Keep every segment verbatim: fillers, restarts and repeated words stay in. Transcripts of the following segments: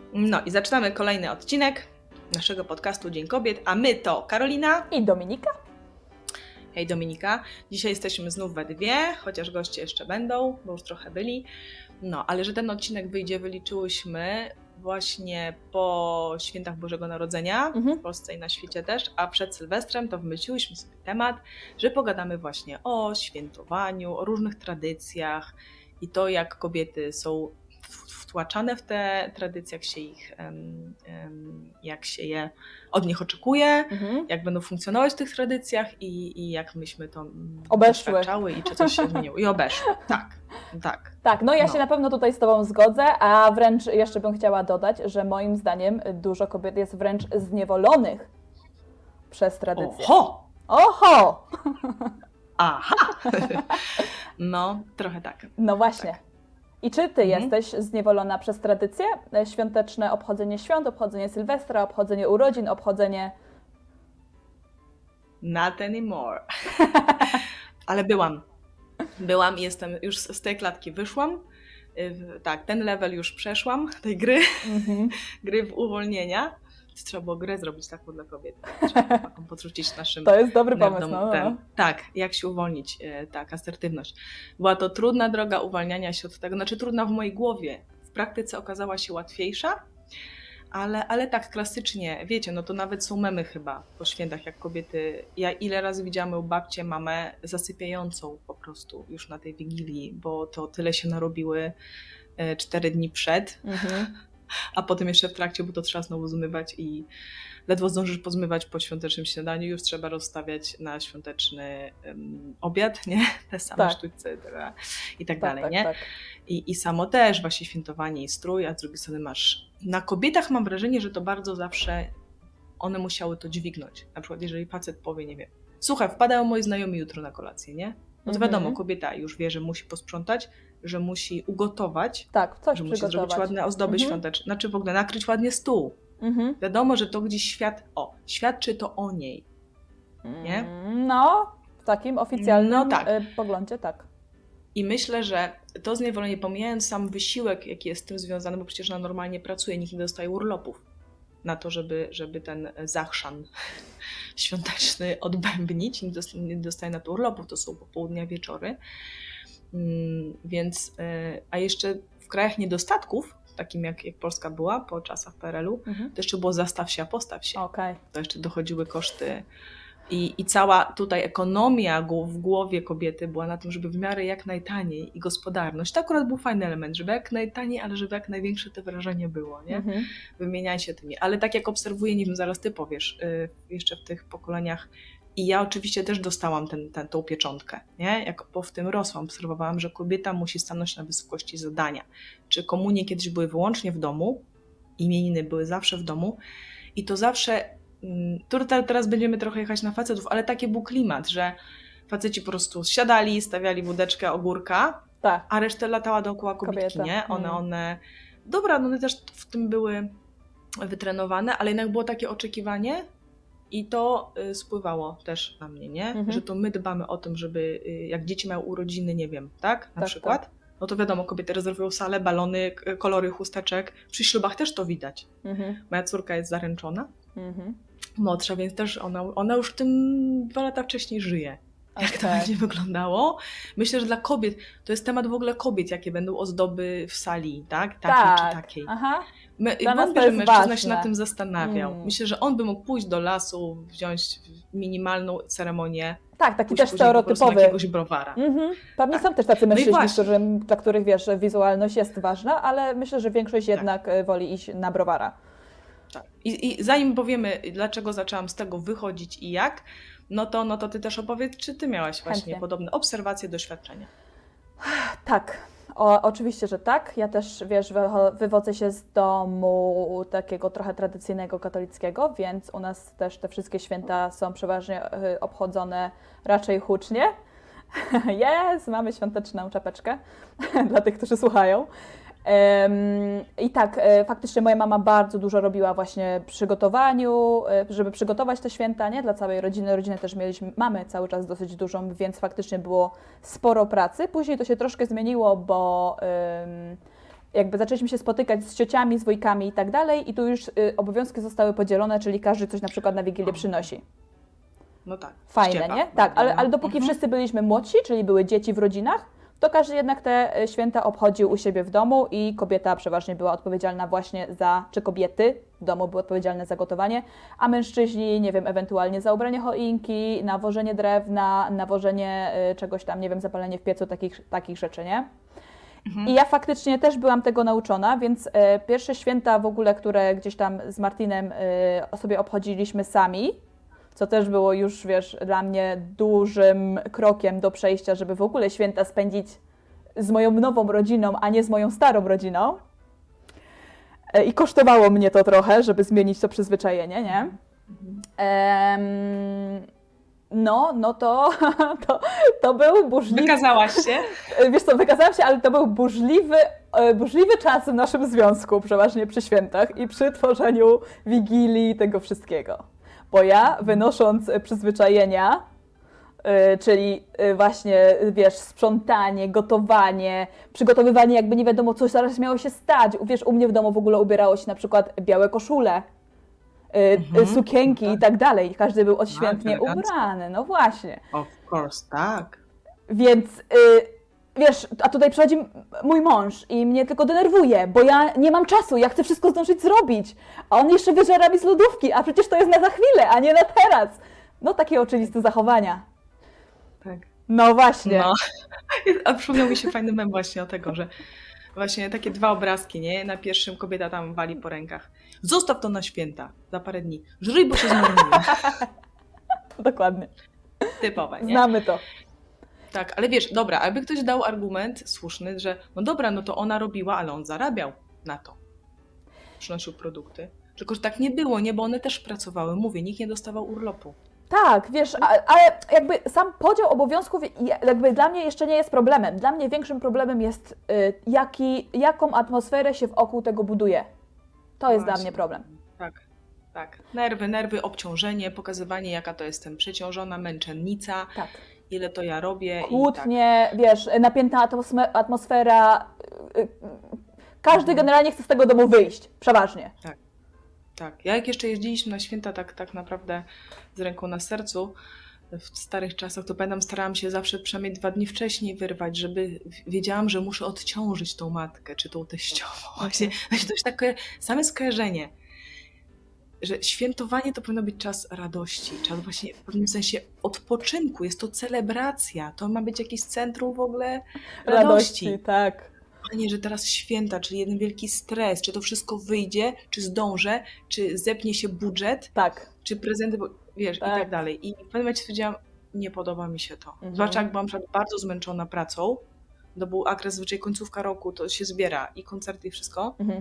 No i zaczynamy kolejny odcinek naszego podcastu Dzień Kobiet, a my to Karolina i Dominika. Hej Dominika, dzisiaj jesteśmy znów we dwie, chociaż goście jeszcze będą, bo już trochę byli. No, ale że ten odcinek wyjdzie, wyliczyłyśmy właśnie po świętach Bożego Narodzenia, mhm. w Polsce i na świecie też, a przed Sylwestrem to wymyśliłyśmy sobie temat, że pogadamy właśnie o świętowaniu, o różnych tradycjach i to, jak kobiety są wtłaczane w te tradycje, jak się ich, um, um, jak się je od nich oczekuje, mhm. jak będą funkcjonować w tych tradycjach i, i jak myśmy to obeszły doświadczały i czy coś się zmieniło. I obeszły, tak, tak. Tak, no ja no. się na pewno tutaj z Tobą zgodzę, a wręcz jeszcze bym chciała dodać, że moim zdaniem dużo kobiet jest wręcz zniewolonych przez tradycję. Oho! Oho! Aha! No, trochę tak. No właśnie. Tak. I czy Ty mhm. jesteś zniewolona przez tradycje? Świąteczne obchodzenie świąt, obchodzenie Sylwestra, obchodzenie urodzin, obchodzenie... Not anymore. Ale byłam. Byłam i jestem, już z tej klatki wyszłam. Tak, ten level już przeszłam, tej gry, mhm. gry w uwolnienia. Trzeba było grę zrobić taką dla kobiet. Trzeba taką podrzucić naszym... To jest dobry pomysł. No, ten, tak, jak się uwolnić, tak, asertywność. Była to trudna droga uwalniania się od tego, znaczy trudna w mojej głowie. W praktyce okazała się łatwiejsza, ale, ale tak klasycznie, wiecie, no to nawet są memy chyba po świętach, jak kobiety, ja ile razy widziałam u babcię, mamę zasypiającą po prostu już na tej Wigilii, bo to tyle się narobiły cztery dni przed, mhm. a potem jeszcze w trakcie, bo to trzeba znowu zmywać i ledwo zdążysz pozmywać po świątecznym śniadaniu, już trzeba rozstawiać na świąteczny um, obiad, nie? Te same tak. sztućce i tak, tak dalej, tak, nie? Tak. I, I samo też właśnie świętowanie i strój, a z drugiej strony masz... Na kobietach mam wrażenie, że to bardzo zawsze one musiały to dźwignąć. Na przykład jeżeli facet powie, nie wiem, słuchaj, wpadają moi znajomi jutro na kolację, nie? No to wiadomo, kobieta już wie, że musi posprzątać, że musi ugotować, tak, coś że musi zrobić ładne ozdoby mhm. świąteczne, znaczy w ogóle nakryć ładnie stół. Mhm. Wiadomo, że to gdzieś świat, o, świadczy to o niej, nie? No, w takim oficjalnym no, tak. poglądzie, tak. I myślę, że to zniewolenie, pomijając sam wysiłek, jaki jest z tym związany, bo przecież ona normalnie pracuje, nikt nie dostaje urlopów na to, żeby, żeby ten zachrzan świąteczny odbębnić, nikt nie dostaje na to urlopów, to są popołudnia, wieczory. Więc, a jeszcze w krajach niedostatków, takim jak, jak Polska była po czasach P R L u, mhm. to jeszcze było zastaw się, a postaw się. Okay. To jeszcze dochodziły koszty i, i cała tutaj ekonomia w głowie kobiety była na tym, żeby w miarę jak najtaniej i gospodarność. To akurat był fajny element, żeby jak najtaniej, ale żeby jak największe to wrażenie było, nie? Mhm. Wymieniaj się tymi. Ale tak jak obserwuję, nie wiem, zaraz ty powiesz, yy, jeszcze w tych pokoleniach i ja oczywiście też dostałam ten, ten, tą pieczątkę, nie? Jak po w tym rosłam, obserwowałam, że kobieta musi stanąć na wysokości zadania. Czy komunie kiedyś były wyłącznie w domu, imieniny były zawsze w domu i to zawsze, tutaj teraz będziemy trochę jechać na facetów, ale taki był klimat, że faceci po prostu siadali, stawiali wódeczkę, ogórka, tak. a resztę latała dookoła kobitki, nie? One, one, dobra, no one też w tym były wytrenowane, ale jednak było takie oczekiwanie, i to y, spływało też na mnie, nie? Mhm. Że to my dbamy o tym, żeby y, jak dzieci mają urodziny, nie wiem, tak? Na tak, przykład. Tak. No to wiadomo, kobiety rezerwują salę, balony, kolory chusteczek. Przy ślubach też to widać. Mhm. Moja córka jest zaręczona, mhm. młodsza, więc też ona, ona już w tym dwa lata wcześniej żyje. Okay. Jak to będzie wyglądało? Myślę, że dla kobiet, to jest temat w ogóle kobiet, jakie będą ozdoby w sali, tak? Takiej tak. czy takiej. Aha. My, wątpię, że mężczyzna ważne. się nad tym zastanawiał. Mm. Myślę, że on by mógł pójść do lasu, wziąć minimalną ceremonię. Tak, taki też stereotypowy. jakiegoś browara. Mm-hmm. Pewnie tak. są też tacy mężczyźni, no którzy, dla których wiesz, wizualność jest ważna, ale myślę, że większość tak. jednak woli iść na browara. Tak. I, I zanim powiemy, dlaczego zaczęłam z tego wychodzić i jak, no to, no to ty też opowiedz, czy ty miałaś właśnie Chętnie. podobne obserwacje, doświadczenia? Tak. O, oczywiście, że tak. Ja też, wiesz, wywodzę się z domu takiego trochę tradycyjnego katolickiego, więc u nas też te wszystkie święta są przeważnie obchodzone raczej hucznie. Jest, mamy świąteczną czapeczkę dla tych, którzy słuchają. I tak, faktycznie moja mama bardzo dużo robiła właśnie w przygotowaniu, żeby przygotować te święta, nie? Dla całej rodziny. Rodzinę też mieliśmy, mamy cały czas dosyć dużą, więc faktycznie było sporo pracy. Później to się troszkę zmieniło, bo jakby zaczęliśmy się spotykać z ciociami, z wujkami i tak dalej i tu już y, obowiązki zostały podzielone, czyli każdy coś na przykład na Wigilię przynosi. No tak. Fajne, ściepa. nie? Tak, ale, ale dopóki Mhm. wszyscy byliśmy młodsi, czyli były dzieci w rodzinach, to każdy jednak te y, święta obchodził u siebie w domu i kobieta przeważnie była odpowiedzialna właśnie za, czy kobiety w domu były odpowiedzialne za gotowanie, a mężczyźni, nie wiem, ewentualnie za ubranie choinki, nawożenie drewna, nawożenie y, czegoś tam, nie wiem, zapalenie w piecu, takich, takich rzeczy, nie? Mhm. I ja faktycznie też byłam tego nauczona, więc e, pierwsze święta w ogóle, które gdzieś tam z Martinem e, sobie obchodziliśmy sami, co też było już, wiesz, dla mnie dużym krokiem do przejścia, żeby w ogóle święta spędzić z moją nową rodziną, a nie z moją starą rodziną. E, I kosztowało mnie to trochę, żeby zmienić to przyzwyczajenie, nie? Em, no, no to, to, to był burzliwy... Wykazałaś się. Wiesz co, wykazałam się, ale to był burzliwy, e, burzliwy czas w naszym związku, przeważnie przy świętach i przy tworzeniu Wigilii i tego wszystkiego. Bo ja, wynosząc e, przyzwyczajenia, e, czyli e, właśnie, wiesz, sprzątanie, gotowanie, przygotowywanie jakby nie wiadomo, co zaraz miało się stać. Wiesz, u mnie w domu w ogóle ubierało się na przykład białe koszule, e, Mhm. sukienki i tak dalej. Każdy był odświętnie elegancko. ubrany, no właśnie. Of course, tak. Więc y, wiesz, a tutaj przychodzi m- mój mąż i mnie tylko denerwuje, bo ja nie mam czasu, ja chcę wszystko zdążyć zrobić, a on jeszcze wyżera mi z lodówki, a przecież to jest na za chwilę, a nie na teraz. No takie oczywiste zachowania. Tak. No właśnie. No. A przypomniał mi się fajny mem właśnie o tego, że właśnie takie dwa obrazki, nie? Na pierwszym kobieta tam wali po rękach. Zostaw to na święta, za parę dni. Żryj, bo się zmarnuje. Dokładnie. Typowe, nie? Znamy to. Tak, ale wiesz, dobra, aby ktoś dał argument słuszny, że no dobra, no to ona robiła, ale on zarabiał na to. Przynosił produkty. Tylko, że tak nie było, nie? Bo one też pracowały. Mówię, nikt nie dostawał urlopu. Tak, wiesz, a- ale jakby sam podział obowiązków je- jakby dla mnie jeszcze nie jest problemem. Dla mnie większym problemem jest, y, jaki, jaką atmosferę się wokół tego buduje. To jest dla Właśnie. mnie problem. Tak, tak. Nerwy, nerwy, obciążenie, pokazywanie, jaka to jestem przeciążona, męczennica, Tak. ile to ja robię. Kłótnie, wiesz, napięta atmosme- atmosfera. y, y, Każdy generalnie chce z tego domu wyjść, przeważnie. I tak, tak. Ja jak jeszcze jeździliśmy na święta tak, tak naprawdę z ręką na sercu, w starych czasach, to pamiętam, starałam się zawsze przynajmniej dwa dni wcześniej wyrwać, żeby wiedziałam, że muszę odciążyć tą matkę, czy tą teściową. Właśnie, właśnie to jest takie same skojarzenie, że świętowanie to powinno być czas radości, czas właśnie w pewnym sensie odpoczynku, jest to celebracja, to ma być jakieś centrum w ogóle radości. tak. A nie, że teraz święta, czyli jeden wielki stres, czy to wszystko wyjdzie, czy zdążę, czy zepnie się budżet, Tak. czy prezenty, bo, wiesz, Tak. i tak dalej. I w pewnym momencie stwierdziłam, nie podoba mi się to. Mhm. Zwłaszcza jak byłam na przykład bardzo zmęczona pracą, to był okres zwyczaj końcówka roku, to się zbiera i koncerty i wszystko. Mhm.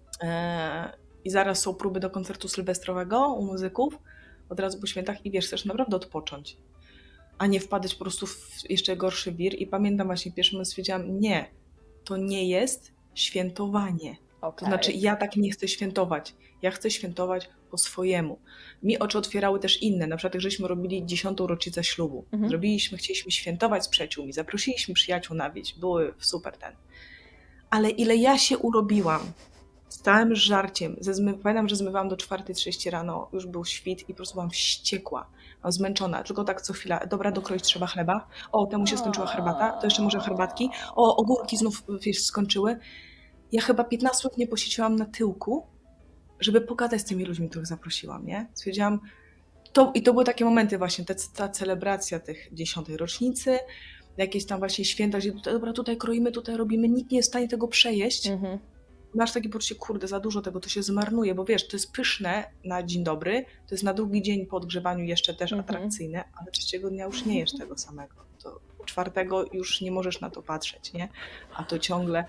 E, I zaraz są próby do koncertu sylwestrowego u muzyków, od razu po świętach i wiesz, chcesz naprawdę odpocząć, a nie wpadać po prostu w jeszcze gorszy wir. I pamiętam właśnie w pierwszym momencie stwierdziłam, nie, to nie jest świętowanie. To Okej. znaczy ja tak nie chcę świętować. Ja chcę świętować po swojemu. Mi oczy otwierały też inne. Na przykład jak żeśmy robili dziesiątą rocznicę ślubu. Mhm. Zrobiliśmy, chcieliśmy świętować z przyjaciółmi, zaprosiliśmy przyjaciół na wieś. Były super ten. Ale ile ja się urobiłam z całym żarciem. Ze zmy... Pamiętam, że zmywałam do czwartej trzydzieści rano, już był świt i po prostu byłam wściekła. Byłam zmęczona, tylko tak co chwila. Dobra, dokroić trzeba chleba. O, temu się skończyła herbata, to jeszcze może herbatki. O, ogórki znów wiesz, skończyły. Ja chyba piętnaście minut nie posiedziałam na tyłku, żeby pogadać z tymi ludźmi, których zaprosiłam, nie? Stwierdziłam, to, i to były takie momenty właśnie, ta, ta celebracja tych dziesiątej rocznicy, jakieś tam właśnie święta, gdzie tutaj, dobra, tutaj kroimy, tutaj robimy, nikt nie jest w stanie tego przejeść. Mhm. Masz takie poczucie, kurde, za dużo tego, to się zmarnuje, bo wiesz, to jest pyszne na dzień dobry, to jest na drugi dzień po odgrzewaniu jeszcze też Mhm. atrakcyjne, ale trzeciego dnia już nie jesz tego samego. To czwartego już nie możesz na to patrzeć, nie? A to ciągle...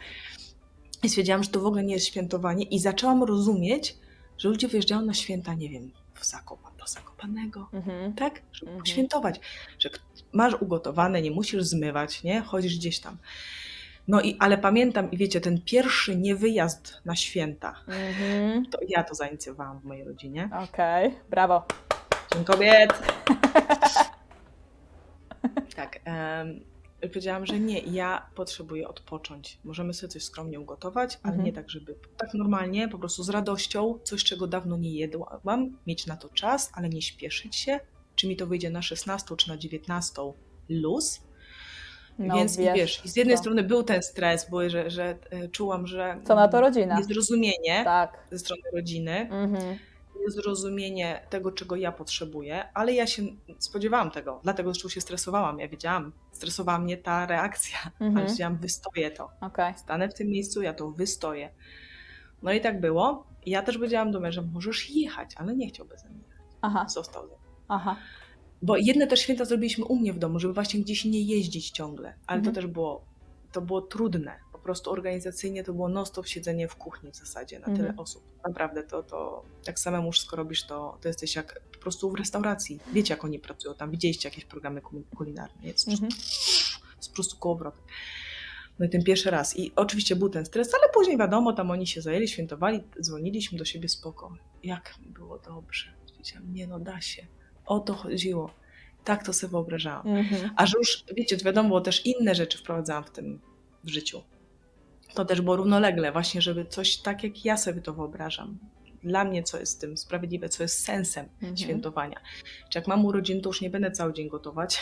I stwierdziłam, że to w ogóle nie jest świętowanie i zaczęłam rozumieć, że ludzie wyjeżdżają na święta, nie wiem, w Zakopan, do Zakopanego, Mhm. tak? Żeby Mhm. poświętować, że k- masz ugotowane, nie musisz zmywać, nie? Chodzisz gdzieś tam. No i, ale pamiętam, i wiecie, ten pierwszy niewyjazd na święta, Mhm. to ja to zainicjowałam w mojej rodzinie. Okej, brawo. Dzień kobiet! Tak. em, powiedziałam, że nie, ja potrzebuję odpocząć. Możemy sobie coś skromnie ugotować, ale Mhm. nie tak, żeby tak normalnie, po prostu z radością, coś, czego dawno nie jadłam, mieć na to czas, ale nie śpieszyć się. Czy mi to wyjdzie na szesnastą, czy na dziewiętnastą, luz. No Więc i wiesz, wiesz, i z jednej co? strony był ten stres, bo że, że e, czułam, że Co na to mm, rodzina? niezrozumienie Tak. ze strony rodziny, Mhm. niezrozumienie tego, czego ja potrzebuję, ale ja się spodziewałam tego, dlatego zresztą się stresowałam. Ja wiedziałam, stresowała mnie ta reakcja, Mhm. ale wiedziałam, wystoję to. Okej. Stanę w tym miejscu, ja to wystoję. No i tak było. Ja też powiedziałam do męża, możesz jechać, ale nie chciał beze mnie. Aha, Został ze mną. aha. Bo jedne też święta zrobiliśmy u mnie w domu, żeby właśnie gdzieś nie jeździć ciągle, ale Mhm. to też było, to było trudne. Po prostu organizacyjnie to było non-stop siedzenie w kuchni w zasadzie na tyle Mhm. osób. Naprawdę to, to tak samemu wszystko robisz, to, to jesteś jak po prostu w restauracji. Wiecie, jak oni pracują tam, widzieliście jakieś programy kul- kulinarne, jest po prostu, Mhm. jest po prostu kołowrotek. No i ten pierwszy raz. I oczywiście był ten stres, ale później wiadomo, tam oni się zajęli, świętowali, dzwoniliśmy do siebie spoko. Jak mi było dobrze. Powiedziałam, nie no, da się. O to chodziło. Tak to sobie wyobrażałam. Mhm. A że już, wiecie, wiadomo, było też inne rzeczy wprowadzałam w tym w życiu. To też było równolegle, właśnie, żeby coś tak, jak ja sobie to wyobrażam. Dla mnie, co jest tym sprawiedliwe, co jest sensem Mhm. świętowania. Czy jak mam urodziny, to już nie będę cały dzień gotować,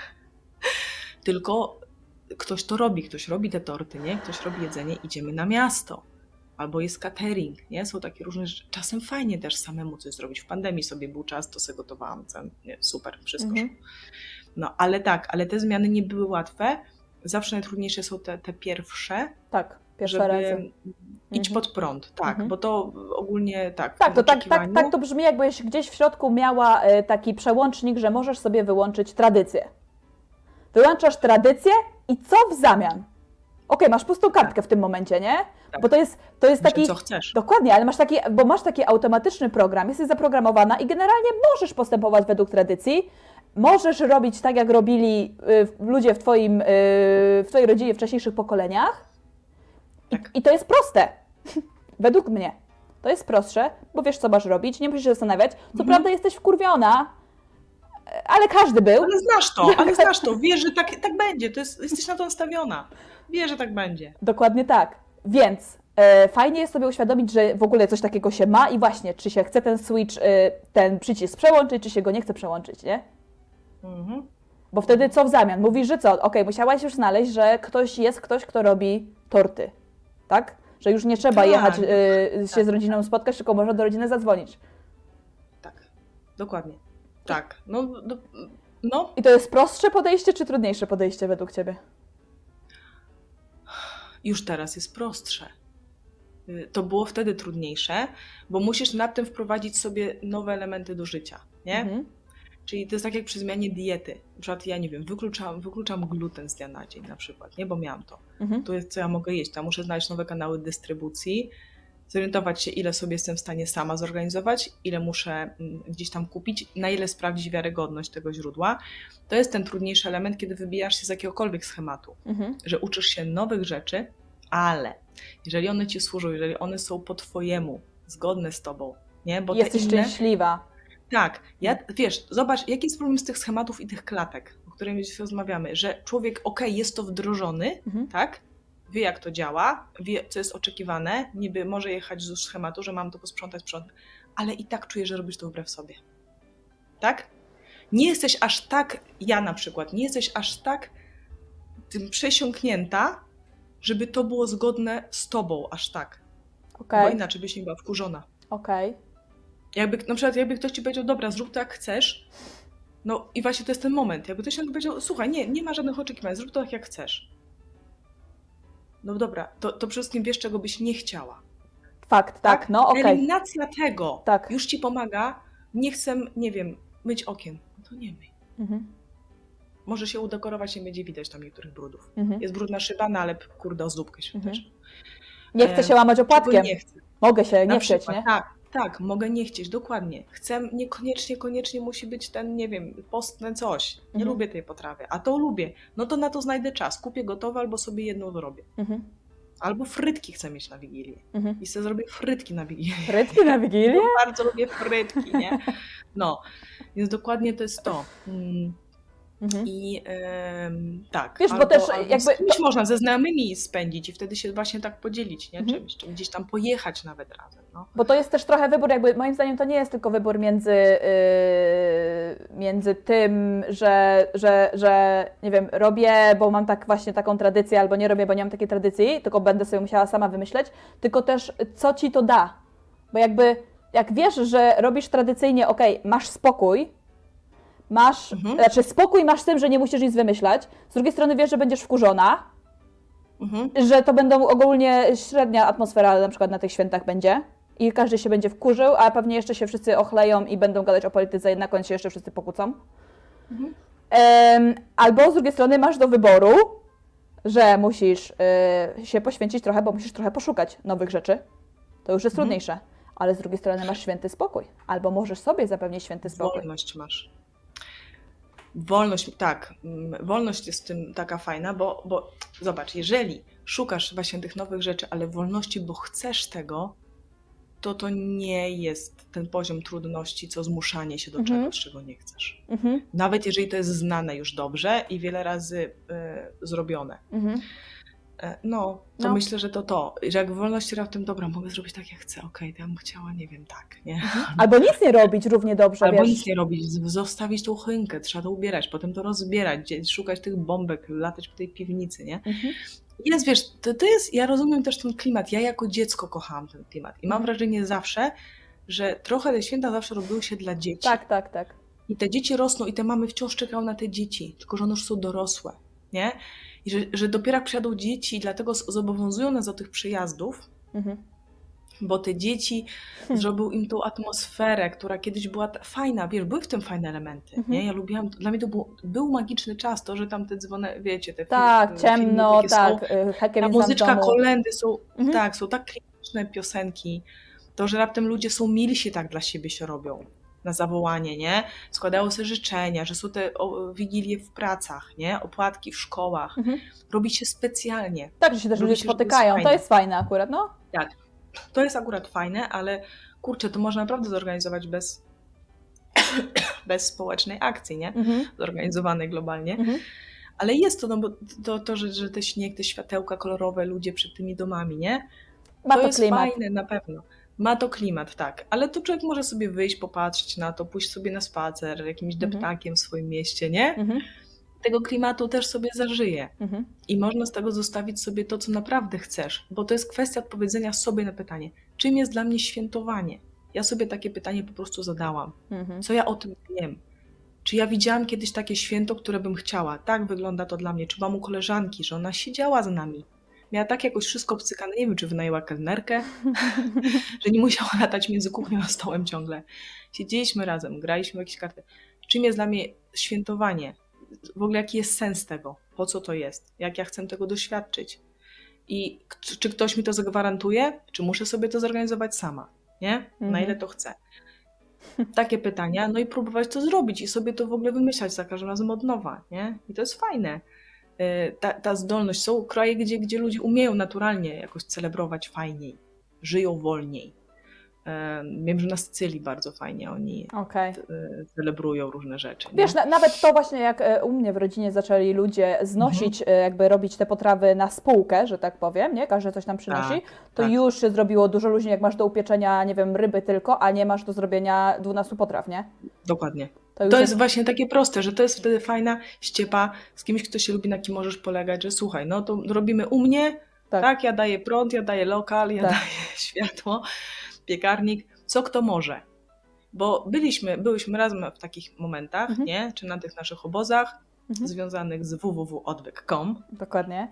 tylko ktoś to robi, ktoś robi te torty, nie? Ktoś robi jedzenie, idziemy na miasto. Albo jest catering, nie? Są takie różne rzeczy. Czasem fajnie też samemu coś zrobić. W pandemii sobie był czas, to sobie gotowałam. Nie, super, wszystko Mhm. szło. No, ale tak, ale te zmiany nie były łatwe. Zawsze najtrudniejsze są te, te pierwsze, Tak, pierwsze żeby razy. iść Mhm. pod prąd, tak, Mhm. bo to ogólnie tak, Tak, w to tak, tak, oczekiwaniu. tak to brzmi, jakbyś gdzieś w środku miała e, taki przełącznik, że możesz sobie wyłączyć tradycję. Wyłączasz tradycję i co w zamian? Okej, masz pustą kartkę w tym momencie, nie? Tak. Bo to jest, to jest Myślę, taki... co chcesz. Dokładnie, ale masz taki, bo masz taki automatyczny program, jesteś zaprogramowana i generalnie możesz postępować według tradycji, możesz robić tak, jak robili y, ludzie w, twoim, y, w twojej rodzinie w wcześniejszych pokoleniach. Tak. I to jest proste. Według mnie. To jest prostsze, bo wiesz, co masz robić, nie musisz się zastanawiać. Co Mhm. prawda jesteś wkurwiona, ale każdy był. Ale znasz to, ale znasz to, wiesz, że tak, tak będzie, to jest, jesteś na to nastawiona. Wiesz, że tak będzie. Dokładnie tak. Więc e, fajnie jest sobie uświadomić, że w ogóle coś takiego się ma i właśnie, czy się chce ten switch, e, ten przycisk przełączyć, czy się go nie chce przełączyć, nie? Mhm. Bo wtedy co w zamian? Mówisz, że co? Okej, musiałaś już znaleźć, że ktoś jest ktoś, kto robi torty, tak? Że już nie trzeba Tak, jechać, e, się tak. z rodziną spotkać, tylko można do rodziny zadzwonić. Tak, dokładnie. Tak, no, no, no. I to jest prostsze podejście, czy trudniejsze podejście według Ciebie? Już teraz jest prostsze. Y, To było wtedy trudniejsze, bo musisz nad tym wprowadzić sobie nowe elementy do życia, nie? Mhm. Czyli to jest tak jak przy zmianie diety. Na przykład ja nie wiem, wykluczam, wykluczam gluten z dnia na dzień na przykład, nie? Bo miałam to. Mhm. To jest co ja mogę jeść. Tam muszę znaleźć nowe kanały dystrybucji, zorientować się, ile sobie jestem w stanie sama zorganizować, ile muszę mm, gdzieś tam kupić, na ile sprawdzić wiarygodność tego źródła. To jest ten trudniejszy element, kiedy wybijasz się z jakiegokolwiek schematu, Mhm. że uczysz się nowych rzeczy, ale jeżeli one ci służą, jeżeli one są po twojemu, zgodne z tobą, nie? Bo te Jesteś inne, szczęśliwa. tak, ja, wiesz, zobacz, jaki jest problem z tych schematów i tych klatek, o których dzisiaj rozmawiamy, że człowiek, okej, jest to wdrożony, Mhm. tak, wie jak to działa, wie co jest oczekiwane, niby może jechać z schematu, że mam to posprzątać, sprzątać, ale i tak czuje, że robisz to wbrew sobie, tak? Nie jesteś aż tak, ja na przykład, nie jesteś aż tak tym przesiąknięta, żeby to było zgodne z tobą aż tak, Okej, bo inaczej byś nie była wkurzona. okej. Jakby, na przykład jakby ktoś ci powiedział, dobra, zrób to jak chcesz, no i właśnie to jest ten moment, jakby ktoś nagle powiedział, słuchaj, nie, nie ma żadnych oczekiwań, zrób to tak jak chcesz. No dobra, to, to przede wszystkim wiesz, czego byś nie chciała. Fakt, tak, no okej. Eliminacja tego Tak. już ci pomaga, nie chcę, nie wiem, myć okien, no to nie myj. Mhm. Może się udekorować, nie będzie widać tam niektórych brudów. Mhm. Jest brudna szyba, no ale kurde, ozdóbkę świąteczną. Nie chcę E, się łamać Czego opłatkiem. nie chcę. Mogę się Na nie chcieć, przykład, nie? tak, tak, mogę nie chcieć, dokładnie. Chcę, niekoniecznie, koniecznie musi być ten, nie wiem, postne coś. Nie Mhm. lubię tej potrawy, a to lubię. No to na to znajdę czas. Kupię gotowe albo sobie jedną dorobię. Mhm. Albo frytki chcę mieć na Wigilię. Mhm. I sobie zrobię frytki na Wigilię. Frytki na Wigilię? Bardzo lubię frytki, nie? No, więc dokładnie to jest to. Mm, Mhm. I em, tak, Wiesz, bo albo, też albo z jakby kimś można, ze znajomymi spędzić i wtedy się właśnie tak podzielić, nie? Mhm. Czymś, czy gdzieś tam pojechać nawet razem, no. Bo to jest też trochę wybór, jakby moim zdaniem to nie jest tylko wybór między, yy, między tym, że, że, że nie wiem, robię, bo mam tak właśnie taką tradycję, albo nie robię, bo nie mam takiej tradycji, tylko będę sobie musiała sama wymyśleć, tylko też co ci to da. Bo jakby jak wiesz, że robisz tradycyjnie, okej, masz spokój, masz, Mhm. znaczy spokój masz z tym, że nie musisz nic wymyślać, z drugiej strony wiesz, że będziesz wkurzona, Mhm. że to będą ogólnie średnia atmosfera na przykład na tych świętach będzie i każdy się będzie wkurzył, a pewnie jeszcze się wszyscy ochleją i będą gadać o polityce i na końcu się jeszcze wszyscy pokłócą. Mhm. Em, albo z drugiej strony masz do wyboru, że musisz y, się poświęcić trochę, bo musisz trochę poszukać nowych rzeczy. To już jest Mhm. trudniejsze. Ale z drugiej strony masz święty spokój. Albo możesz sobie zapewnić święty spokój. Wolność masz. Wolność, tak, mm, wolność jest w tym taka fajna, bo, bo zobacz, jeżeli szukasz właśnie tych nowych rzeczy, ale wolności, bo chcesz tego, to to nie jest ten poziom trudności, co zmuszanie się do Mhm. czegoś, czego nie chcesz. Mhm, Nawet jeżeli to jest znane już dobrze i wiele razy y, zrobione. mhm. E, No, to No. myślę, że to to, że jak wolność w tym, dobra, mogę zrobić tak, jak chcę, okej, to ja bym chciała, nie wiem, tak, nie? Albo nic nie robić równie dobrze, Albo wiesz. nic nie robić, z- zostawić tą choinkę, trzeba to ubierać, potem to rozbierać, gdzieś szukać tych bombek, latać po tej piwnicy, nie? Mhm. Jest, wiesz, to, to jest, ja rozumiem też ten klimat, ja jako dziecko kochałam ten klimat i mam Mhm. wrażenie zawsze, że trochę te święta zawsze robiły się dla dzieci. Tak, tak, tak. I te dzieci rosną i te mamy wciąż czekają na te dzieci, tylko że one już są dorosłe, nie? I że, że dopiero jak przyjadą dzieci, dlatego z- zobowiązują nas do tych przyjazdów, Mhm. bo te dzieci Hmm. zrobił im tą atmosferę, która kiedyś była ta- fajna, wiesz, były w tym fajne elementy, Mhm. nie? Ja lubiłam, dla mnie to był, był magiczny czas, to, że tam te dzwony, wiecie, te Tak, filmy, ciemno, takie są, tak, y, Kevin ta sam w muzyczka, domu. kolendy są, Mhm. tak, są tak klimatyczne piosenki, to, że raptem ludzie są milsi tak dla siebie się robią, na zawołanie, nie? Składają sobie życzenia, że są te o, wigilie w pracach, nie? Opłatki w szkołach, Mhm. robi się specjalnie. Tak, że się też Robi ludzie się, że to jest spotykają. To fajne. jest fajne akurat, no. Tak, to jest akurat fajne, ale kurczę, to można naprawdę zorganizować bez, bez społecznej akcji, nie? Mhm. Zorganizowanej globalnie. Mhm. Ale jest to, no bo to, to że, że te śnieg, te światełka kolorowe, ludzie przed tymi domami, nie? Ma to to jest klimat. fajne na pewno. Ma to klimat, tak. Ale to człowiek może sobie wyjść, popatrzeć na to, pójść sobie na spacer jakimś Mhm. deptakiem w swoim mieście, nie? Mhm. Tego klimatu też sobie zażyje. Mhm. I można z tego zostawić sobie to, co naprawdę chcesz. Bo to jest kwestia odpowiedzenia sobie na pytanie, czym jest dla mnie świętowanie? Ja sobie takie pytanie po prostu zadałam. Mhm. Co ja o tym wiem? Czy ja widziałam kiedyś takie święto, które bym chciała? Tak wygląda to dla mnie. Czy mam u koleżanki, że ona siedziała z nami? Miała tak jakoś wszystko obcykane, nie wiem, czy wynajęła kelnerkę, że nie musiała latać między kuchnią a stołem ciągle. Siedzieliśmy razem, graliśmy w jakieś karty. Czym jest dla mnie świętowanie? W ogóle jaki jest sens tego? Po co to jest? Jak ja chcę tego doświadczyć? I k- czy ktoś mi to zagwarantuje? Czy muszę sobie to zorganizować sama? Nie? Na Mhm. ile to chcę? Takie pytania, no i próbować to zrobić i sobie to w ogóle wymyślać za każdym razem od nowa, nie? I to jest fajne. Y, Ta, ta zdolność. Są kraje, gdzie, gdzie ludzie umieją naturalnie jakoś celebrować fajniej, żyją wolniej. Y, Wiem, że na Sycylii bardzo fajnie oni Okej. y, celebrują różne rzeczy. Nie? Wiesz, na, nawet to właśnie jak e, u mnie w rodzinie zaczęli ludzie znosić, e, jakby robić te potrawy na spółkę, że tak powiem, nie? Każdy coś nam przynosi, Tak, to tak. już się zrobiło dużo luźniej, jak masz do upieczenia, nie wiem, ryby tylko, a nie masz do zrobienia dwunastu potraw, nie? Dokładnie. już To jest właśnie takie proste, że to jest wtedy fajna ściepa z kimś, kto się lubi, na kim możesz polegać, że słuchaj, no to robimy u mnie, Tak. tak, ja daję prąd, ja daję lokal, ja Tak. daję światło, piekarnik, co kto może. Bo byliśmy, byliśmy razem w takich momentach, Mhm. nie? Czy na tych naszych obozach Mhm. związanych z w w w kropka odwyk kropka com, Dokładnie.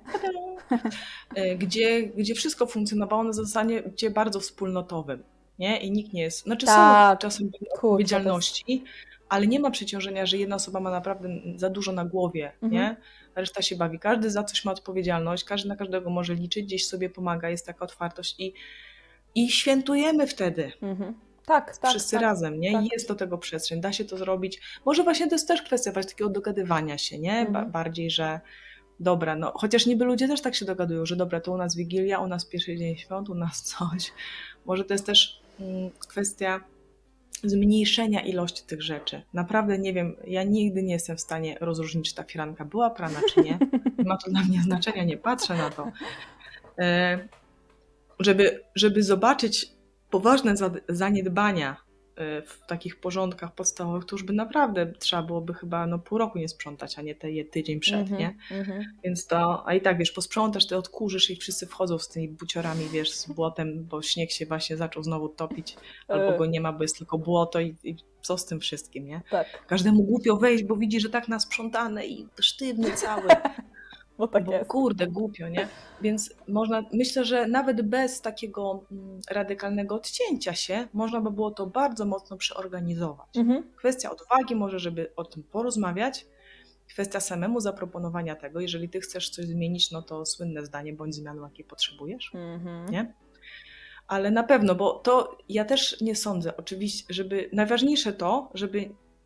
y, gdzie, gdzie wszystko funkcjonowało na zasadzie gdzie bardzo wspólnotowym, nie? I nikt nie jest, znaczy Tak. są czasem Kurczę, odpowiedzialności, ale nie ma przeciążenia, że jedna osoba ma naprawdę za dużo na głowie, Mhm. nie? Reszta się bawi. Każdy za coś ma odpowiedzialność, każdy na każdego może liczyć, gdzieś sobie pomaga, jest taka otwartość i, i świętujemy wtedy. Mhm. Tak, tak. Wszyscy tak. razem, nie? tak. I jest do tego przestrzeń, da się to zrobić. Może właśnie to jest też kwestia właśnie takiego dogadywania się, nie? Ba- Mhm. bardziej, że dobra, no chociaż niby ludzie też tak się dogadują, że dobra, to u nas Wigilia, u nas pierwszy dzień świąt, u nas coś. Może to jest też mm, kwestia zmniejszenia ilości tych rzeczy. Naprawdę nie wiem, ja nigdy nie jestem w stanie rozróżnić, czy ta firanka była prana, czy nie. Nie ma to dla mnie znaczenia, nie patrzę na to. E, żeby, żeby zobaczyć poważne za- zaniedbania e, w takich porządkach podstawowych, to już by naprawdę trzeba byłoby chyba no, pół roku nie sprzątać, a nie te je tydzień przed, Mhm, nie? mhm. Więc to, a i tak wiesz, posprzątasz, ty odkurzysz i wszyscy wchodzą z tymi buciorami, wiesz, z błotem, bo śnieg się właśnie zaczął znowu topić, albo E, go nie ma, bo jest tylko błoto i, i co z tym wszystkim, nie? tak, Każdemu głupio wejść, bo widzi, że tak nasprzątane i sztywny cały, bo tak bo jest. kurde, głupio, nie? Więc można, myślę, że nawet bez takiego mm, radykalnego odcięcia się, można by było to bardzo mocno przeorganizować. Mhm. Kwestia odwagi może, żeby o tym porozmawiać, kwestia samemu zaproponowania tego, jeżeli ty chcesz coś zmienić, no to słynne zdanie, bądź zmianą, jakiej potrzebujesz, Mhm. nie? Ale na pewno, bo to ja też nie sądzę, oczywiście, żeby najważniejsze to, żeby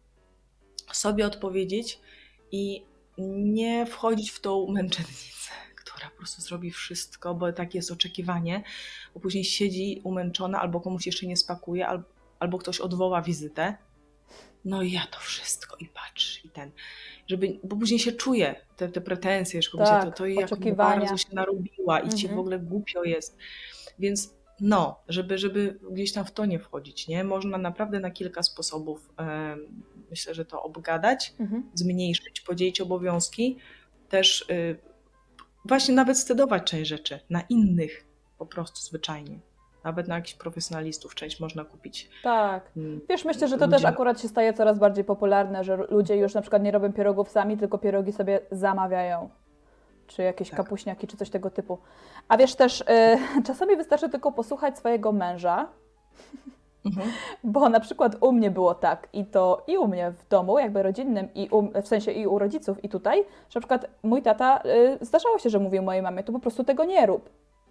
sobie odpowiedzieć i nie wchodzić w tą męczennicę, która po prostu zrobi wszystko, bo takie jest oczekiwanie, bo później siedzi umęczona, albo komuś jeszcze nie spakuje, albo, albo ktoś odwoła wizytę. No i ja to wszystko i patrz i ten, żeby, bo później się czuje te, te pretensje, że komuś Tak, to, to jak oczekiwania. bardzo się narobiła i ci w Mhm. ogóle głupio jest. Więc no, żeby, żeby gdzieś tam w to nie wchodzić, nie? Można naprawdę na kilka sposobów, em, myślę, że to obgadać, Mhm. zmniejszyć, podzielić obowiązki, też y, właśnie nawet scedować część rzeczy na innych po prostu zwyczajnie. Nawet na jakichś profesjonalistów część można kupić. Tak. Mm, Wiesz, myślę, że to ludzie- też akurat się staje coraz bardziej popularne, że ludzie już na przykład nie robią pierogów sami, tylko pierogi sobie zamawiają. Czy jakieś Tak. kapuśniaki, czy coś tego typu. A wiesz też, y, czasami wystarczy tylko posłuchać swojego męża, Mhm. bo na przykład u mnie było tak, i to i u mnie w domu, jakby rodzinnym, i u, w sensie i u rodziców, i tutaj, że na przykład mój tata, y, zdarzało się, że mówił mojej mamie, to po prostu tego nie rób.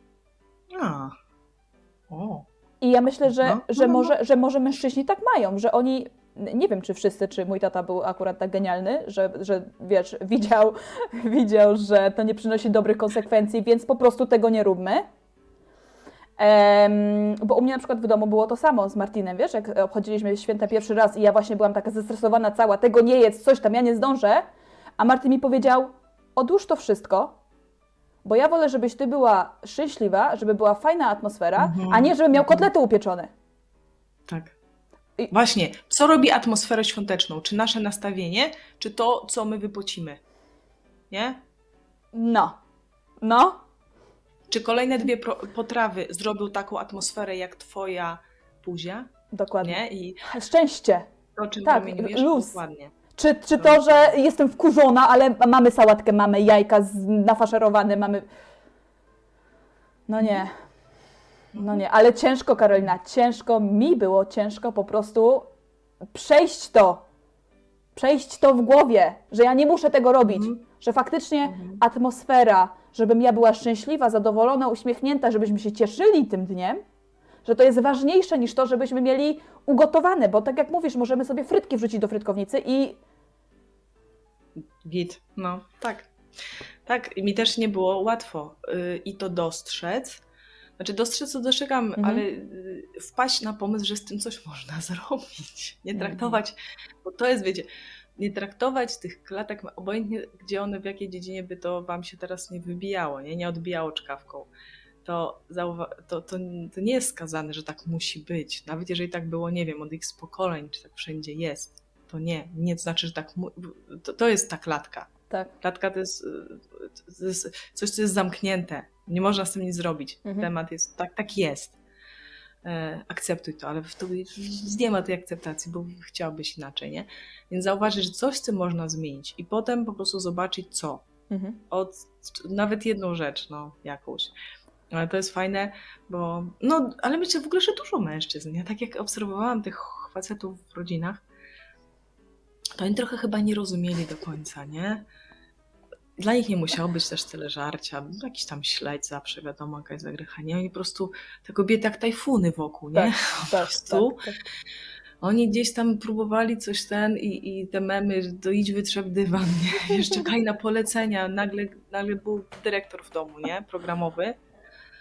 A. O. I ja myślę, że, No, że, no, no. może, że może mężczyźni tak mają, że oni, nie wiem czy wszyscy, czy mój tata był akurat tak genialny, że, że wiesz, widział, widział, że to nie przynosi dobrych konsekwencji, więc po prostu tego nie róbmy. Em, bo u mnie na przykład w domu było to samo z Martinem, wiesz, jak obchodziliśmy święta pierwszy raz i ja właśnie byłam taka zestresowana cała, tego nie jedz, coś tam, ja nie zdążę, a Martin mi powiedział, odłóż to wszystko, bo ja wolę, żebyś ty była szczęśliwa, żeby była fajna atmosfera, Mhm. a nie, żebym miał kotlety upieczone. Tak. I- Właśnie, co robi atmosferę świąteczną? Czy nasze nastawienie, czy to, co my wypocimy? Nie? No, no, Czy kolejne dwie pro- potrawy zrobią taką atmosferę jak twoja puzia? dokładnie. Nie? I Szczęście. to, o czym Tak, promieniujesz? luz. Dokładnie. Czy, czy to, że jestem wkurzona, ale mamy sałatkę, mamy jajka z, nafaszerowane, mamy... No nie, no nie, ale ciężko, Karolina, ciężko, mi było ciężko po prostu przejść to, przejść to w głowie, że ja nie muszę tego robić, Mhm. że faktycznie Mhm. atmosfera, żebym ja była szczęśliwa, zadowolona, uśmiechnięta, żebyśmy się cieszyli tym dniem, że to jest ważniejsze niż to, żebyśmy mieli ugotowane, bo tak jak mówisz, możemy sobie frytki wrzucić do frytkownicy i Git. No, tak. Tak, i mi też nie było łatwo y, i to dostrzec. Znaczy dostrzec to dostrzegam, Mhm. ale y, wpaść na pomysł, że z tym coś można zrobić. Nie Mhm. traktować, bo to jest, wiecie, nie traktować tych klatek, obojętnie gdzie one, w jakiej dziedzinie by to wam się teraz nie wybijało, nie, nie odbijało czkawką. To, zauwa- to, to, to nie jest skazane, że tak musi być. Nawet jeżeli tak było, nie wiem, od x pokoleń, czy tak wszędzie jest, to nie. Nie to znaczy, że tak mu- to, to jest ta klatka. tak. Klatka to jest, to jest coś, co jest zamknięte. Nie można z tym nic zrobić. Mhm. Temat jest, tak, tak jest. E, akceptuj to, ale w to, nie ma tej akceptacji, bo chciałbyś inaczej, nie? Więc zauważyć, że coś z tym można zmienić i potem po prostu zobaczyć co. Mhm. Od, nawet jedną rzecz, no, jakąś. Ale to jest fajne, bo no, ale myślę w ogóle, że dużo mężczyzn, ja tak jak obserwowałam tych facetów w rodzinach, to oni trochę chyba nie rozumieli do końca, nie? Dla nich nie musiało być też tyle żarcia, jakiś tam śledź zawsze, wiadomo, jakaś zagrycha, nie? Oni po prostu, te kobiety jak tajfuny wokół, nie? Tak, Po tak, prostu tak, tak. oni gdzieś tam próbowali coś ten i, i te memy, to idź wytrzep dywan, nie? Wiesz, czekali na polecenia, nagle, nagle był dyrektor w domu, nie? Programowy.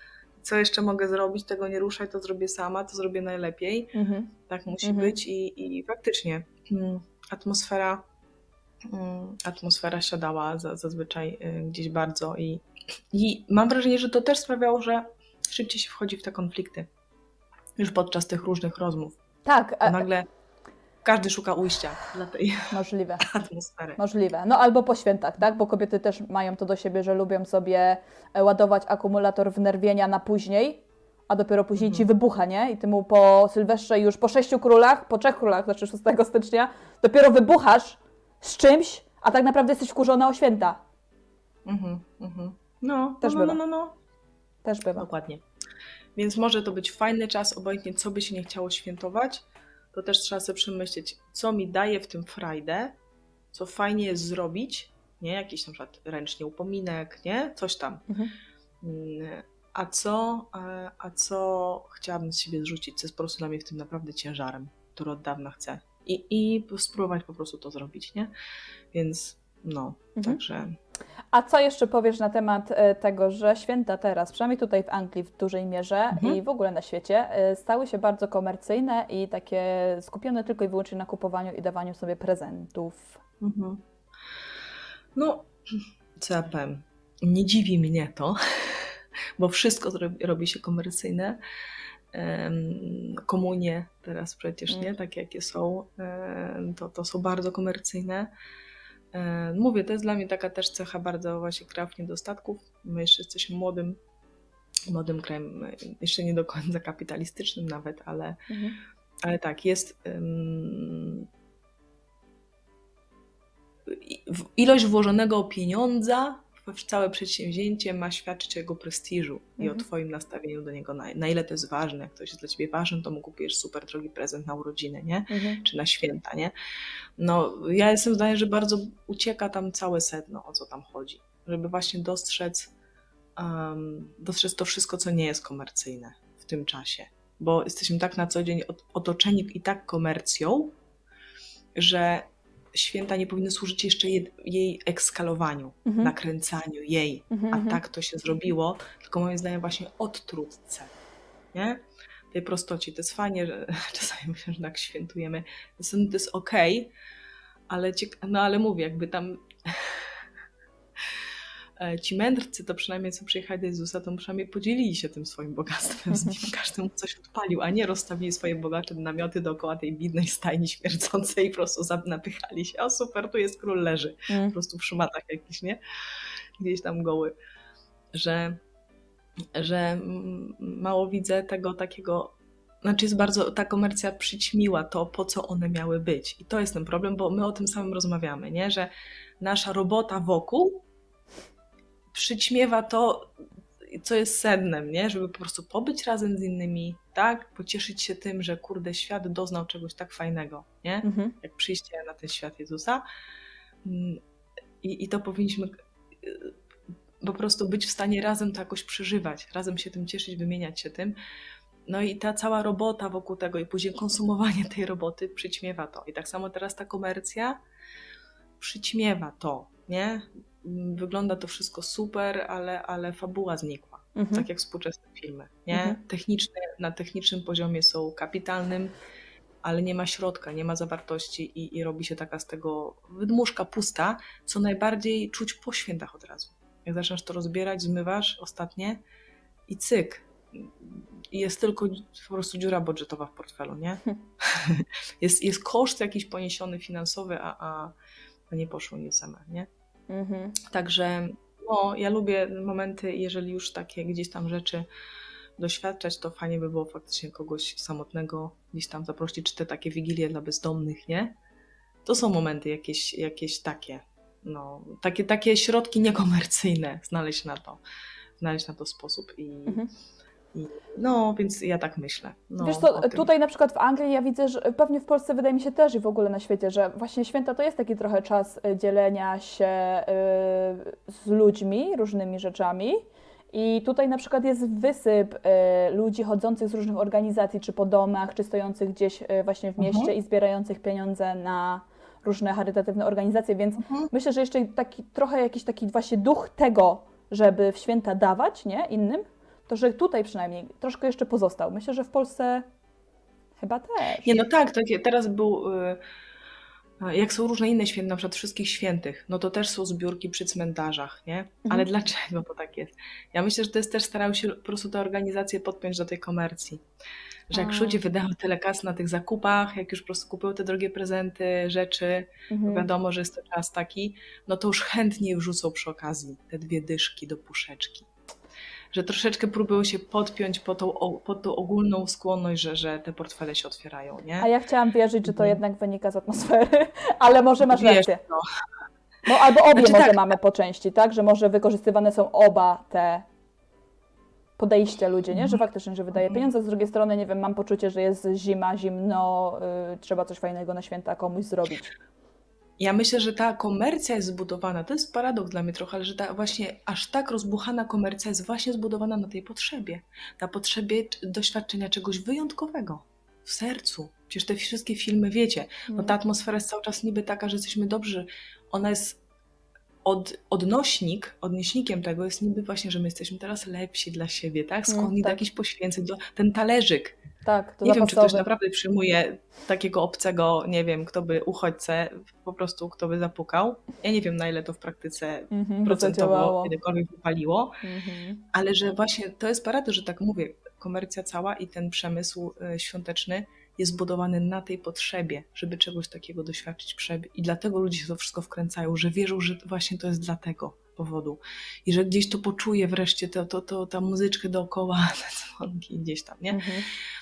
co jeszcze mogę zrobić, tego nie ruszaj, to zrobię sama, to zrobię najlepiej. Mhm. Tak musi Mhm. być i, i faktycznie mm, atmosfera, mm, atmosfera siadała za, zazwyczaj y, gdzieś bardzo i, i mam wrażenie, że to też sprawiało, że szybciej się wchodzi w te konflikty już podczas tych różnych rozmów. Tak, Bo e, nagle każdy szuka ujścia dla tej możliwe. atmosfery. Możliwe. No albo po świętach, tak? Bo kobiety też mają to do siebie, że lubią sobie e, ładować akumulator wnerwienia na później, a dopiero później Mhm. ci wybucha, nie? I ty mu po Sylwestrze już po sześciu królach, po trzech królach, znaczy szóstego stycznia, dopiero wybuchasz z czymś, a tak naprawdę jesteś wkurzona o święta. Mhm, mhm. No, Też no, no, bywa. no, no. Też bywa. Dokładnie. Więc może to być fajny czas, obojętnie co by się nie chciało świętować, to też trzeba sobie przemyśleć, co mi daje w tym frajdę, co fajnie jest zrobić, nie? Jakiś na przykład ręcznie upominek, nie? Coś tam. Mhm. Mm, A co, e, a co chciałabym z siebie zrzucić, co jest po prostu dla mnie w tym naprawdę ciężarem, który od dawna chcę. I, i spróbować po prostu to zrobić, nie? Więc no, Mhm. także... A co jeszcze powiesz na temat e, tego, że święta teraz, przynajmniej tutaj w Anglii w dużej mierze Mhm. i w ogóle na świecie, e, stały się bardzo komercyjne i takie skupione tylko i wyłącznie na kupowaniu i dawaniu sobie prezentów? Mhm. No, co ja powiem, nie dziwi mnie to, bo wszystko zrobi, robi się komercyjne. Em, Komunie teraz przecież, nie? Mm. Takie jakie są, em, to, to są bardzo komercyjne. Em, Mówię, to jest dla mnie taka też cecha bardzo właśnie krajów niedostatków. My jeszcze jesteśmy młodym, młodym krajem, jeszcze nie do końca kapitalistycznym nawet, ale, Mhm. ale tak, jest em, i- w- ilość włożonego pieniądza w całe przedsięwzięcie ma świadczyć o jego prestiżu i o Mhm. twoim nastawieniu do niego, na, na ile to jest ważne. Jak ktoś jest dla ciebie ważny, to mu kupujesz super drogi prezent na urodziny, nie? Mhm. Czy na święta, nie? No, ja jestem zdania, że bardzo ucieka tam całe sedno, o co tam chodzi. Żeby właśnie dostrzec, um, dostrzec to wszystko, co nie jest komercyjne w tym czasie. Bo jesteśmy tak na co dzień ot- otoczeni i tak komercją, że święta nie powinny służyć jeszcze je, jej ekskalowaniu, Mhm. nakręcaniu jej, Mhm. a Mhm. tak to się zrobiło, tylko moim zdaniem właśnie odtrutce, nie? Tej prostocie. To jest fajnie, że czasami myślę, że tak świętujemy. To jest, to jest okej, ale, cieka- no ale mówię, jakby tam e, ci mędrcy to przynajmniej co przyjechali do Jezusa, to przynajmniej podzielili się tym swoim bogactwem z nim, każdemu coś odpalił, a nie rozstawili swoje bogacze namioty dookoła tej bidnej stajni śmierdzącej i po prostu zap- napychali się. O super, tu jest król, leży. Po Mm. prostu w szmatach jakiś, nie? Gdzieś tam goły. Że, że mm, mało widzę tego takiego, znaczy jest bardzo, ta komercja przyćmiła to, po co one miały być. I to jest ten problem, bo my o tym samym rozmawiamy, nie? Że nasza robota wokół przyćmiewa to, co jest sednem, nie? Żeby po prostu pobyć razem z innymi, tak? Pocieszyć się tym, że kurde, świat doznał czegoś tak fajnego, nie? Mhm. Jak przyjście na ten świat Jezusa. Mm, I, i to powinniśmy y, po prostu być w stanie razem to jakoś przeżywać, razem się tym cieszyć, wymieniać się tym. No i ta cała robota wokół tego i później konsumowanie tej roboty przyćmiewa to. I tak samo teraz ta komercja przyćmiewa to, nie? Wygląda to wszystko super, ale, ale fabuła znikła. Mhm. Tak jak współczesne filmy, nie? Mhm. Techniczne, na technicznym poziomie są kapitalnym, ale nie ma środka, nie ma zawartości i, i robi się taka z tego wydmuszka pusta, co najbardziej czuć po świętach od razu. Jak zaczynasz to rozbierać, zmywasz ostatnie i cyk. I jest tylko po prostu dziura budżetowa w portfelu, nie? jest, jest koszt jakiś poniesiony finansowy, a, a, a nie poszło nic same, nie? Mhm. Także no, ja lubię momenty, jeżeli już takie gdzieś tam rzeczy doświadczać, to fajnie by było faktycznie kogoś samotnego gdzieś tam zaprosić, czy te takie wigilie dla bezdomnych, nie? To są momenty jakieś, jakieś takie, no, takie, takie środki niekomercyjne, znaleźć na to, znaleźć na to sposób i, Mhm. i no, więc ja tak myślę. No, Wiesz o co, tym. tutaj na przykład w Anglii ja widzę, że pewnie w Polsce wydaje mi się też i w ogóle na świecie, że właśnie święta to jest taki trochę czas y, dzielenia się y, z ludźmi, różnymi rzeczami. I tutaj na przykład jest wysyp y, ludzi chodzących z różnych organizacji, czy po domach, czy stojących gdzieś y, właśnie w mieście Mhm. i zbierających pieniądze na różne charytatywne organizacje, więc Mhm. myślę, że jeszcze taki, trochę jakiś taki właśnie duch tego, żeby w święta dawać, nie, innym, to że tutaj przynajmniej troszkę jeszcze pozostał. Myślę, że w Polsce chyba też. Nie, no tak, takie, teraz był, y, jak są różne inne święta, na przykład wszystkich świętych, no to też są zbiórki przy cmentarzach, nie? Ale Mhm. dlaczego to tak jest? Ja myślę, że to jest też, starają się po prostu te organizacje podpiąć do tej komercji. Że jak już A, ludzie wydają tyle kasy na tych zakupach, jak już po prostu kupują te drogie prezenty, rzeczy, bo mhm. wiadomo, że jest to czas taki, no to już chętnie wrzucą przy okazji te dwie dyszki do puszeczki. Że troszeczkę próbują się podpiąć pod tą, o- pod tą ogólną skłonność, że, że te portfele się otwierają, A nie? ja chciałam wierzyć, że to Mhm. jednak wynika z atmosfery, ale może masz Wiesz, rację. no. Bo albo obie Znaczy może tak, mamy po części, tak? Że może wykorzystywane są oba te podejścia ludzi, nie? Że faktycznie, że wydaje pieniądze, z drugiej strony, nie wiem, mam poczucie, że jest zima, zimno, y, trzeba coś fajnego na święta komuś zrobić. ja myślę, że ta komercja jest zbudowana, to jest paradoks dla mnie trochę, ale że ta właśnie aż tak rozbuchana komercja jest właśnie zbudowana na tej potrzebie. Na potrzebie c- doświadczenia czegoś wyjątkowego w sercu. Przecież te wszystkie filmy, wiecie, no ta atmosfera jest cały czas niby taka, że jesteśmy dobrzy. Ona jest od, odnośnik, odnośnikiem tego jest niby właśnie, że my jesteśmy teraz lepsi dla siebie, tak? Mm, Skłonni do tak, jakichś poświęceń, do, ten talerzyk. tak, to Nie wiem, czy ktoś zapasowy. naprawdę przyjmuje takiego obcego, nie wiem, kto by uchodźcę, po prostu kto by zapukał. Ja nie wiem, na ile to w praktyce Mhm, by procentowo zadziałało. kiedykolwiek wypaliło, Mhm. ale że właśnie to jest paradoks, że tak mówię, komercja cała i ten przemysł y, świąteczny jest zbudowany na tej potrzebie, żeby czegoś takiego doświadczyć przebi- i dlatego ludzie się w to wszystko wkręcają, że wierzą, że właśnie to jest dla tego powodu i że gdzieś to poczuje wreszcie to, to, to, ta muzyczkę dookoła, te dzwonki gdzieś tam, nie? Mhm.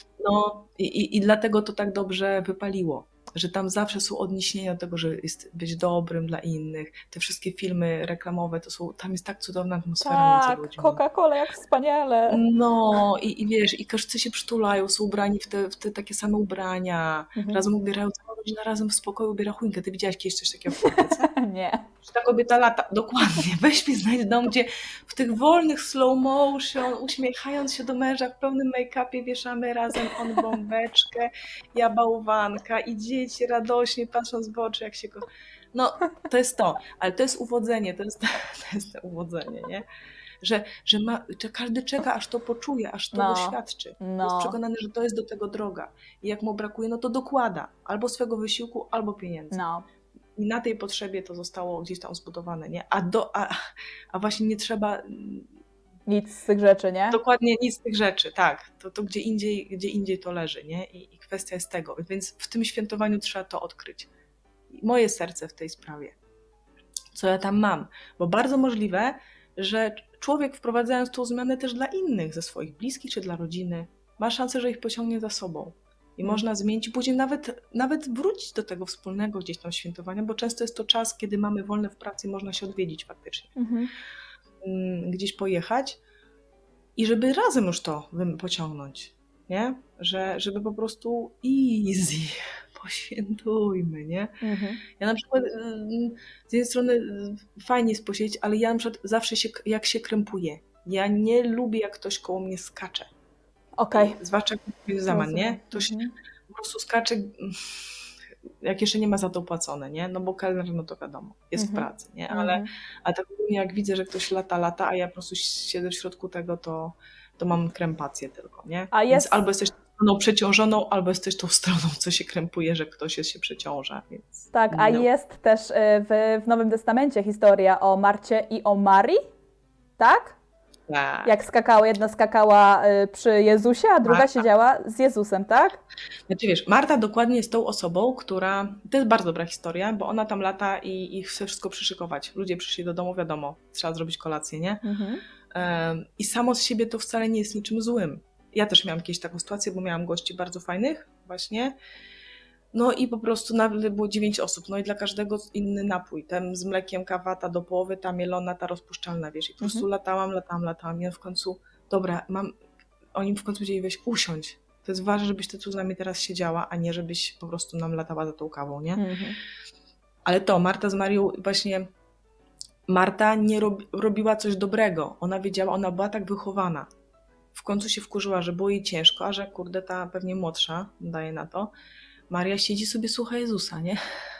No i, i, i dlatego to tak dobrze wypaliło, że tam zawsze są odniesienia do tego, że jest być dobrym dla innych. Te wszystkie filmy reklamowe, to są, tam jest tak cudowna atmosfera między Tak, ludźmi. Coca-Cola, jak wspaniale. No i, i wiesz, i każdy się przytulają, są ubrani w te, w te takie same ubrania, Mhm. razem ubierają, cała rodzina razem w spokoju ubiera choinkę. Ty widziałaś kiedyś coś takiego w Polsce? Nie. Że ta kobieta lata, dokładnie, weź mi znajdź dom, gdzie w tych wolnych slow motion, uśmiechając się do męża w pełnym make-upie, wieszamy razem on bombeczkę, ja bałwanka i dzieci radośnie patrząc w oczy, jak się go... No, to jest to, ale to jest uwodzenie, to jest, to jest to uwodzenie, nie? Że, że, ma, że każdy czeka, aż to poczuje, aż to No, doświadczy. Jest no, przekonany, że to jest do tego droga. I jak mu brakuje, no to dokłada albo swego wysiłku, albo pieniędzy. no. I na tej potrzebie to zostało gdzieś tam zbudowane, nie? A, do, a, a właśnie nie trzeba mm, Nic z tych rzeczy, nie? dokładnie nic z tych rzeczy, tak. To, to gdzie indziej, gdzie indziej to leży, nie? I, I kwestia jest tego. Więc w tym świętowaniu trzeba to odkryć. I moje serce w tej sprawie. Co ja tam mam? Bo bardzo możliwe, że człowiek wprowadzając tą zmianę też dla innych, ze swoich bliskich czy dla rodziny, ma szansę, że ich pociągnie za sobą. I Mm. można zmienić, i później nawet, nawet wrócić do tego wspólnego gdzieś tam świętowania, bo często jest to czas, kiedy mamy wolne w pracy i można się odwiedzić faktycznie. Mhm. Mm, Gdzieś pojechać i żeby razem już to wym- pociągnąć, nie? Że, żeby po prostu easy, poświętujmy, nie? Mhm. Ja na przykład ym, z jednej strony y, fajnie jest posiedzieć, ale ja na przykład zawsze się, jak się krępuję. Ja nie lubię, jak ktoś koło mnie skacze. Okej. Zwłaszcza jak jest zaman, Rozumiem. nie? To się Mhm. po prostu skacze, mm, jak jeszcze nie ma za to płacone, nie? No bo kelner, no to wiadomo, jest w Mhm. pracy, nie? Ale, Mhm. ale tak ogólnie jak widzę, że ktoś lata, lata, a ja po prostu siedzę w środku tego, to, to mam krępację tylko, nie? A Więc jest- albo jesteś tą stroną przeciążoną, albo jesteś tą stroną, co się krępuje, że ktoś jest, się przeciąża, więc... Tak, a no. jest też y, w, w Nowym Testamencie historia o Marcie i o Marii, tak? Tak. Jak skakała, jedna skakała y, przy Jezusie, a druga Marta. siedziała z Jezusem, tak? Znaczy wiesz, Marta dokładnie jest tą osobą, która... To jest bardzo dobra historia, bo ona tam lata i, i chce wszystko przyszykować. Ludzie przyszli do domu, wiadomo, trzeba zrobić kolację, nie? Mhm. Em, I samo z siebie to wcale nie jest niczym złym. Ja też miałam kiedyś taką sytuację, bo miałam gości bardzo fajnych właśnie. No i po prostu nagle było dziewięć osób, no i dla każdego inny napój. Ten z mlekiem, kawa, ta do połowy, ta mielona, ta rozpuszczalna, wiesz. I po prostu Mhm. latałam, latałam, latałam. I w końcu, dobra, mam... Oni w końcu powiedzieli, weź usiądź. To jest ważne, żebyś ty tu z nami teraz siedziała, a nie żebyś po prostu nam latała za tą kawą, nie? Mhm. Ale to, Marta z Marią właśnie... Marta nie rob, robiła coś dobrego. Ona wiedziała, ona była tak wychowana. W końcu się wkurzyła, że było jej ciężko, a że kurde ta pewnie młodsza, daje na to. Maria siedzi sobie, słucha Jezusa, nie?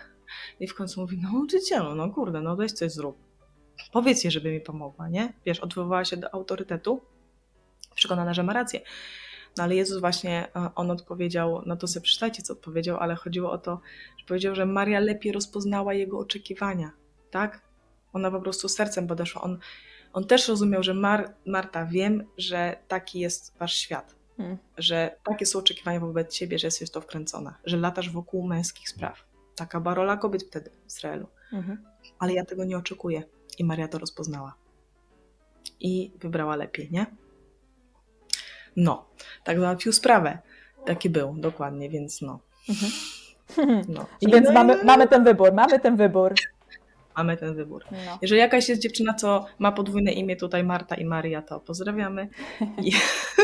I w końcu mówi, no nauczycielu, no kurde, no weź coś zrób. Powiedz jej, żeby mi pomogła, nie? Wiesz, odwoływała się do autorytetu. Przekonana, że ma rację. No ale Jezus właśnie, on odpowiedział, no to sobie przeczytajcie, co odpowiedział, ale chodziło o to, że powiedział, że Maria lepiej rozpoznała jego oczekiwania, tak? Ona po prostu sercem podeszła. On, on też rozumiał, że Mar, Marta, wiem, że taki jest wasz świat, Hmm. że takie są oczekiwania wobec ciebie, że jesteś w to wkręcona, że latasz wokół męskich spraw. Taka była rola kobiet wtedy w Izraelu. Mhm. Ale ja tego nie oczekuję. I Maria to rozpoznała. I wybrała lepiej, nie? No, tak załatwił sprawę. Taki był, dokładnie, więc no. Mhm. no. Więc no mamy, mamy ten wybór, mamy ten wybór. Mamy ten wybór. No. Jeżeli jakaś jest dziewczyna, co ma podwójne imię tutaj, Marta i Maria, to pozdrawiamy. I,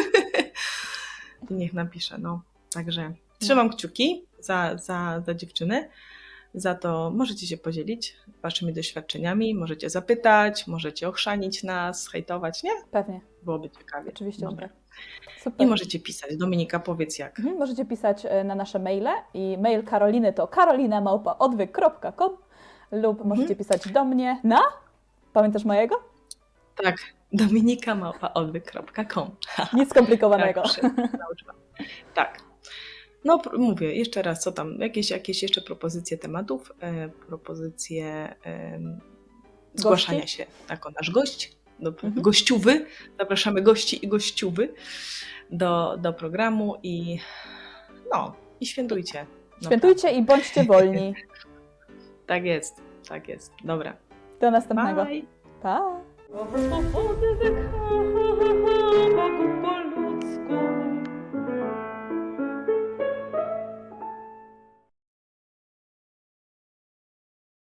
I niech napisze, no. Także trzymam kciuki za, za, za dziewczyny. Za to możecie się podzielić waszymi doświadczeniami, możecie zapytać, możecie ochrzanić nas, hejtować, nie? Pewnie. Byłoby ciekawie. Oczywiście, że Dobra. tak. Super. I możecie pisać. Dominika, powiedz jak. Mhm, możecie pisać e, na nasze maile i mail Karoliny to karolina małpa odwyk kropka com lub Mhm. możecie pisać do mnie na... Pamiętasz mojego? Tak, dominika małpa odwyk kropka com. Nic skomplikowanego. Tak, nauczyłam. Tak. No pr- mówię jeszcze raz, co tam, jakieś, jakieś jeszcze propozycje tematów, e, propozycje e, zgłaszania się jako nasz gość, do, Mhm. gościuwy, zapraszamy gości i gościuwy do, do programu i no, i świętujcie. Świętujcie i bądźcie wolni. Tak jest, tak jest. Dobra. Do następnego. Bye. Pa!